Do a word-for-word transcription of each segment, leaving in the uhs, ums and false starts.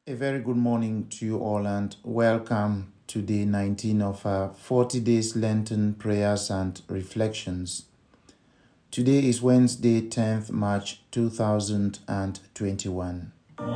A very good morning to you all and welcome to day nineteen of our forty days Lenten prayers and reflections. Today is Wednesday, tenth March two thousand twenty-one.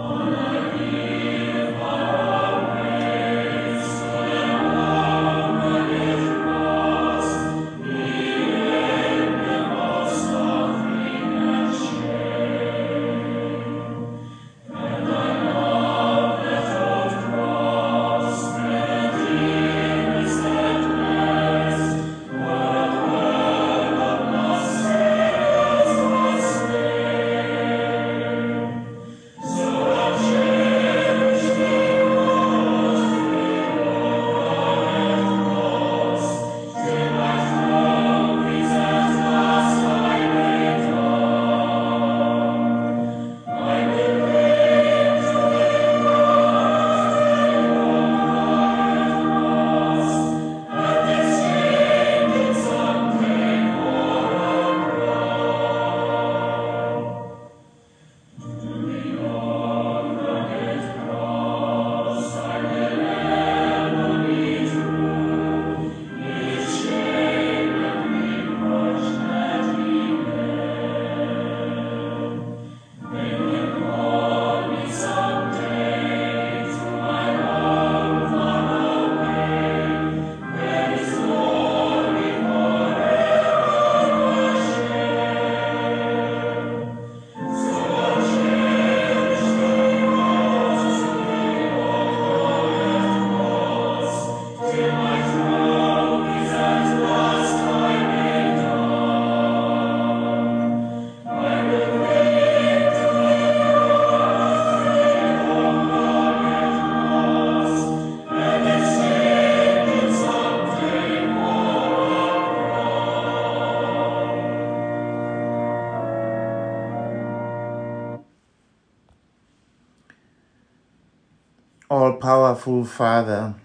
All-powerful Father,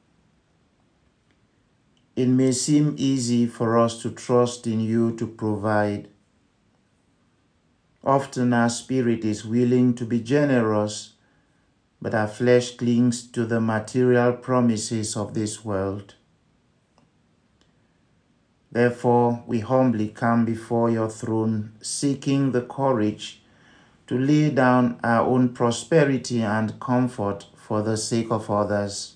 it may seem easy for us to trust in you to provide. Often our spirit is willing to be generous, but our flesh clings to the material promises of this world. Therefore, we humbly come before your throne, seeking the courage to lay down our own prosperity and comfort for the sake of others.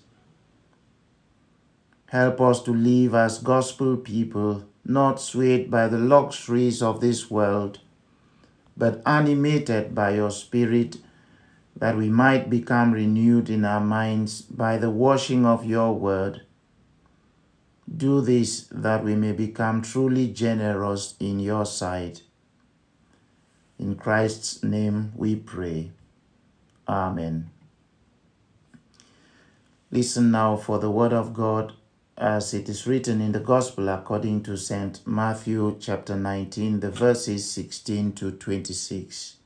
Help us to live as gospel people, not swayed by the luxuries of this world, but animated by your Spirit, that we might become renewed in our minds by the washing of your word. Do this that we may become truly generous in your sight. In Christ's name we pray. Amen. Listen now for the word of God as it is written in the Gospel according to Saint Matthew chapter nineteen, the verses sixteen to twenty-six.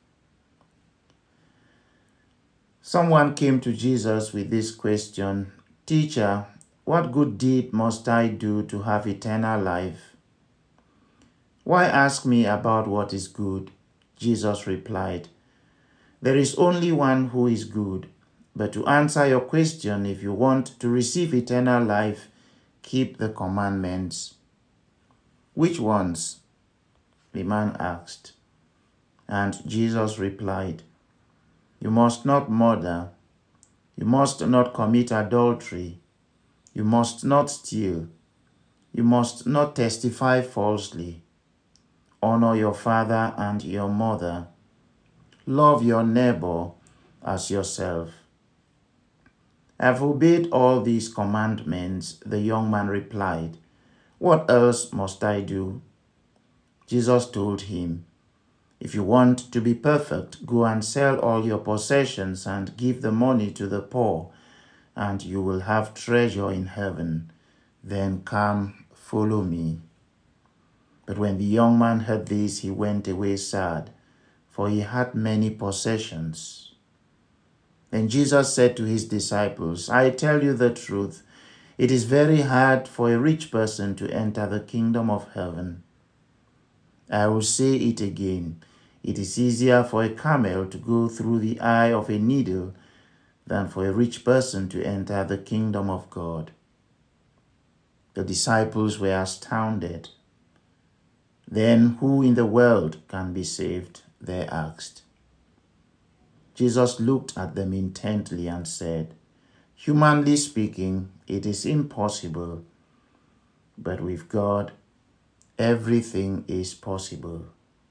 Someone came to Jesus with this question, "Teacher, what good deed must I do to have eternal life?" "Why ask me about what is good?" Jesus replied, "There is only one who is good. But to answer your question, if you want to receive eternal life, keep the commandments." "Which ones?" the man asked. And Jesus replied, "You must not murder. You must not commit adultery. You must not steal. You must not testify falsely. Honor your father and your mother. Love your neighbor as yourself." "I've obeyed all these commandments," the young man replied. "What else must I do?" Jesus told him, "If you want to be perfect, go and sell all your possessions and give the money to the poor, and you will have treasure in heaven. Then come, follow me." But when the young man heard this, he went away sad, for he had many possessions. Then Jesus said to his disciples, "I tell you the truth, it is very hard for a rich person to enter the kingdom of heaven. I will say it again, it is easier for a camel to go through the eye of a needle than for a rich person to enter the kingdom of God. The disciples were astounded. Then who in the world can be saved? They asked. Jesus looked at them intently and said, Humanly speaking, it is impossible, but with God, everything is possible.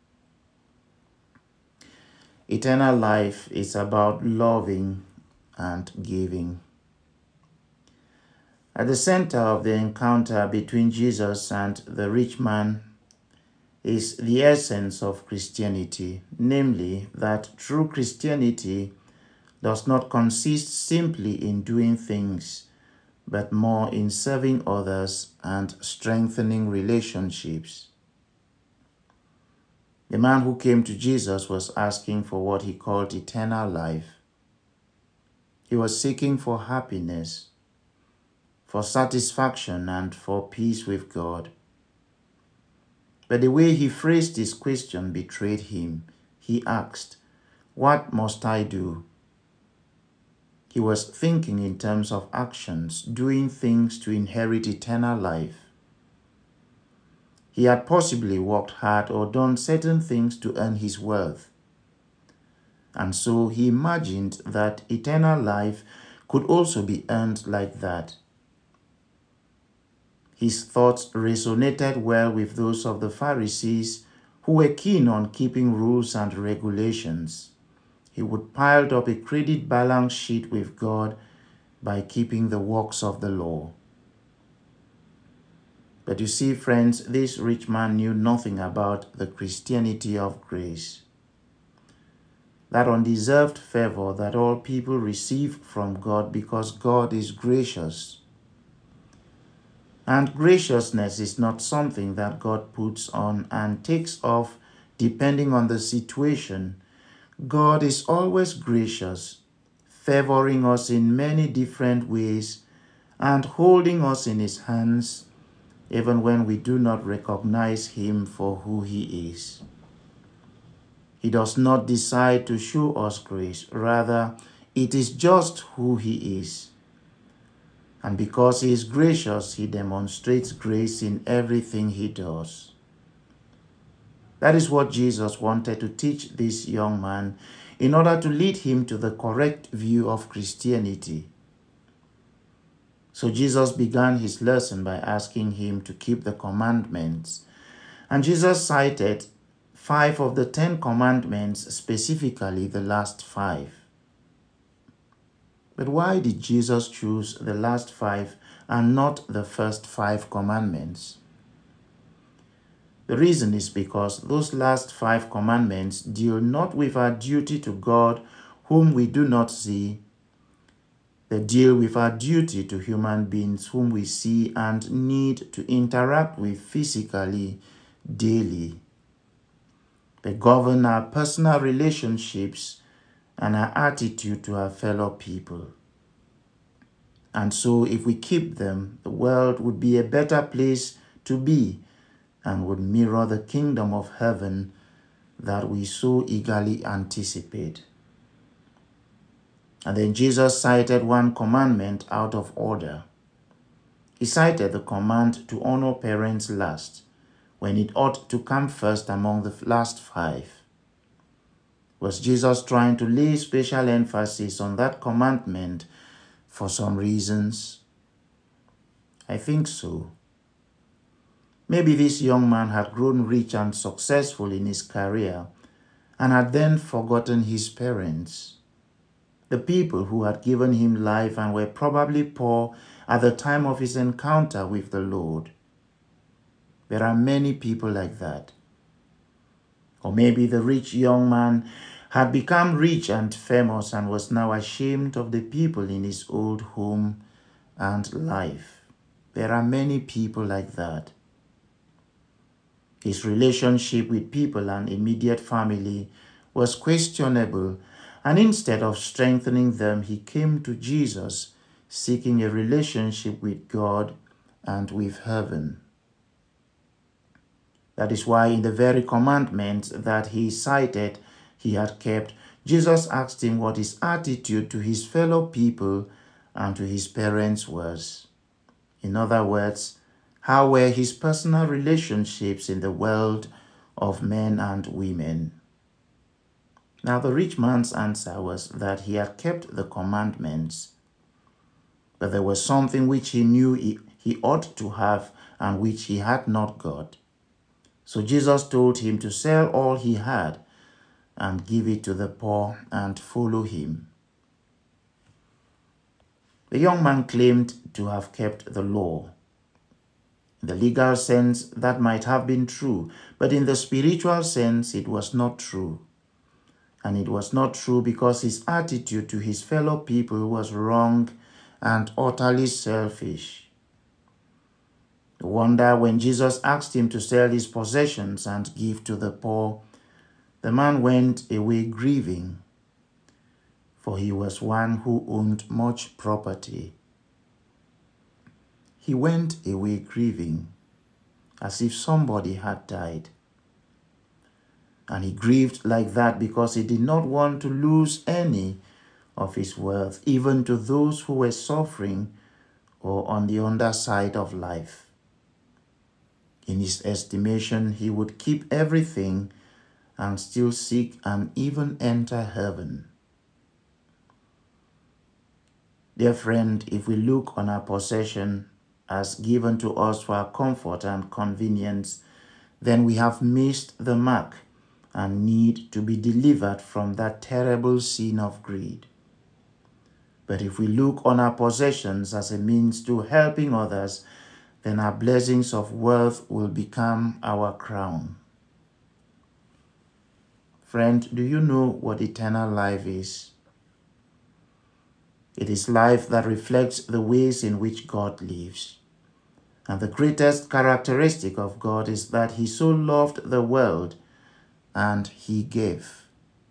Eternal life is about loving and giving. At the center of the encounter between Jesus and the rich man is the essence of Christianity, namely that true Christianity does not consist simply in doing things, but more in serving others and strengthening relationships. The man who came to Jesus was asking for what he called eternal life. He was seeking for happiness, for satisfaction, and for peace with God. But the way he phrased his question betrayed him. He asked, "What must I do?" He was thinking in terms of actions, doing things to inherit eternal life. He had possibly worked hard or done certain things to earn his worth. And so he imagined that eternal life could also be earned like that. His thoughts resonated well with those of the Pharisees, who were keen on keeping rules and regulations. He would pile up a credit balance sheet with God by keeping the works of the law. But you see, friends, this rich man knew nothing about the Christianity of grace. That undeserved favor that all people receive from God because God is gracious. And graciousness is not something that God puts on and takes off depending on the situation. God is always gracious, favoring us in many different ways and holding us in his hands even when we do not recognize him for who he is. He does not decide to show us grace. Rather, it is just who he is. And because he is gracious, he demonstrates grace in everything he does. That is what Jesus wanted to teach this young man in order to lead him to the correct view of Christianity. So Jesus began his lesson by asking him to keep the commandments. And Jesus cited five of the Ten Commandments, specifically the last five. But why did Jesus choose the last five and not the first five commandments? The reason is because those last five commandments deal not with our duty to God, whom we do not see. They deal with our duty to human beings whom we see and need to interact with physically, daily. They govern our personal relationships and our attitude to our fellow people. And so if we keep them, the world would be a better place to be and would mirror the kingdom of heaven that we so eagerly anticipate. And then Jesus cited one commandment out of order. He cited the command to honor parents last, when it ought to come first among the last five. Was Jesus trying to lay special emphasis on that commandment for some reasons? I think so. Maybe this young man had grown rich and successful in his career and had then forgotten his parents, the people who had given him life and were probably poor at the time of his encounter with the Lord. There are many people like that. Or maybe the rich young man had become rich and famous and was now ashamed of the people in his old home and life. There are many people like that. His relationship with people and immediate family was questionable, and instead of strengthening them, he came to Jesus seeking a relationship with God and with heaven. That is why in the very commandments that he cited he had kept, Jesus asked him what his attitude to his fellow people and to his parents was. In other words, how were his personal relationships in the world of men and women? Now the rich man's answer was that he had kept the commandments, but there was something which he knew he, he ought to have and which he had not got. So Jesus told him to sell all he had and give it to the poor and follow him. The young man claimed to have kept the law. In the legal sense, that might have been true, but in the spiritual sense, it was not true. And it was not true because his attitude to his fellow people was wrong and utterly selfish. No wonder when Jesus asked him to sell his possessions and give to the poor, the man went away grieving, for he was one who owned much property. He went away grieving, as if somebody had died. And he grieved like that because he did not want to lose any of his wealth, even to those who were suffering or on the underside of life. In his estimation, he would keep everything and still seek and even enter heaven. Dear friend, if we look on our possession as given to us for our comfort and convenience, then we have missed the mark and need to be delivered from that terrible sin of greed. But if we look on our possessions as a means to helping others, then our blessings of wealth will become our crown. Friend, do you know what eternal life is? It is life that reflects the ways in which God lives. And the greatest characteristic of God is that he so loved the world and he gave.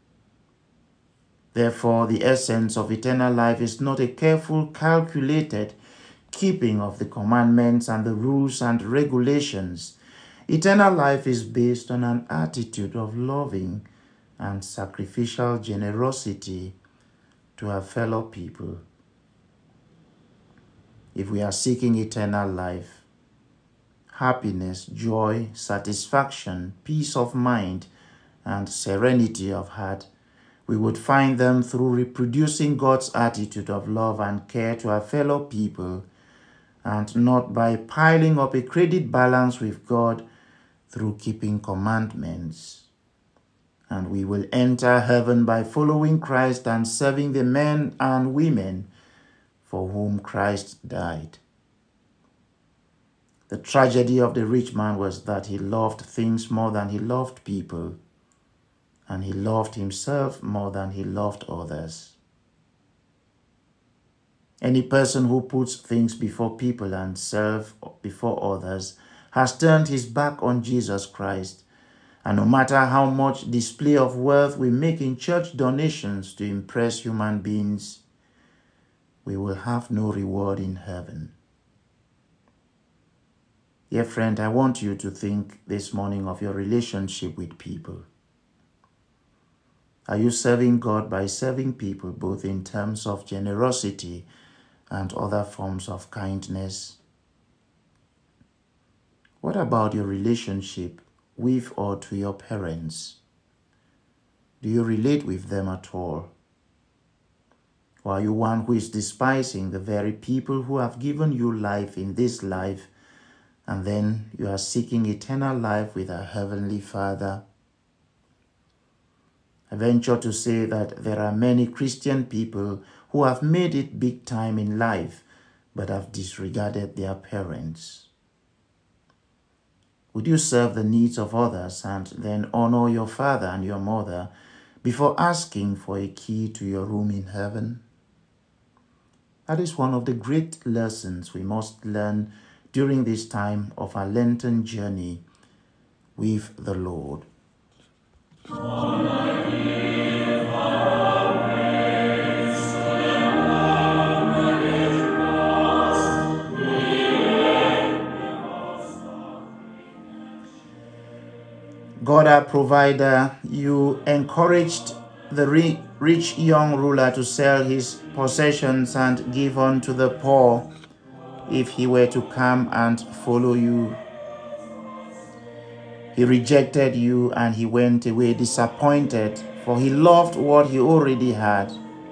Therefore, the essence of eternal life is not a careful, calculated keeping of the commandments and the rules and regulations. Eternal life is based on an attitude of loving and sacrificial generosity to our fellow people. If we are seeking eternal life, happiness, joy, satisfaction, peace of mind, and serenity of heart, we would find them through reproducing God's attitude of love and care to our fellow people, and not by piling up a credit balance with God through keeping commandments. And we will enter heaven by following Christ and serving the men and women for whom Christ died. The tragedy of the rich man was that he loved things more than he loved people, and he loved himself more than he loved others. Any person who puts things before people and self before others has turned his back on Jesus Christ. And no matter how much display of wealth we make in church donations to impress human beings, we will have no reward in heaven. Dear friend, I want you to think this morning of your relationship with people. Are you serving God by serving people both in terms of generosity and other forms of kindness? What about your relationship with or to your parents? Do you relate with them at all? Or are you one who is despising the very people who have given you life in this life, and then you are seeking eternal life with our Heavenly Father? I venture to say that there are many Christian people who have made it big time in life, but have disregarded their parents. Would you serve the needs of others and then honor your father and your mother before asking for a key to your room in heaven? That is one of the great lessons we must learn during this time of our Lenten journey with the Lord. God our provider, you encouraged the ri- rich young ruler to sell his possessions and give unto the poor if he were to come and follow you. He rejected you and he went away disappointed, for he loved what he already had.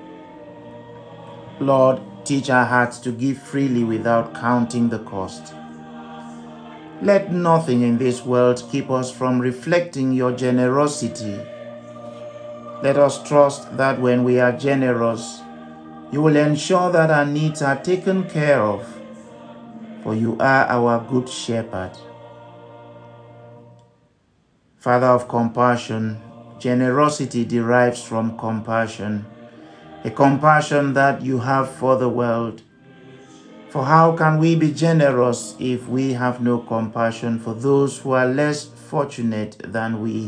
Lord, teach our hearts to give freely without counting the cost. Let nothing in this world keep us from reflecting your generosity. Let us trust that when we are generous, you will ensure that our needs are taken care of, for you are our good shepherd. Father of compassion, generosity derives from compassion, a compassion that you have for the world. For how can we be generous if we have no compassion for those who are less fortunate than we?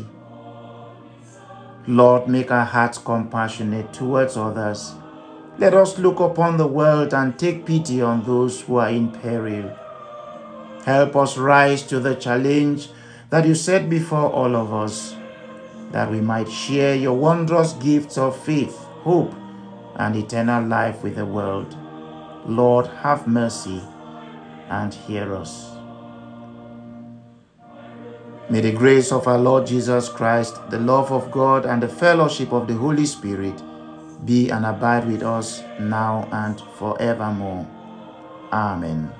Lord, make our hearts compassionate towards others. Let us look upon the world and take pity on those who are in peril. Help us rise to the challenge that you set before all of us, that we might share your wondrous gifts of faith, hope, and eternal life with the world. Lord, have mercy and hear us. May the grace of our Lord Jesus Christ, the love of God, and the fellowship of the Holy Spirit be and abide with us now and forevermore. Amen.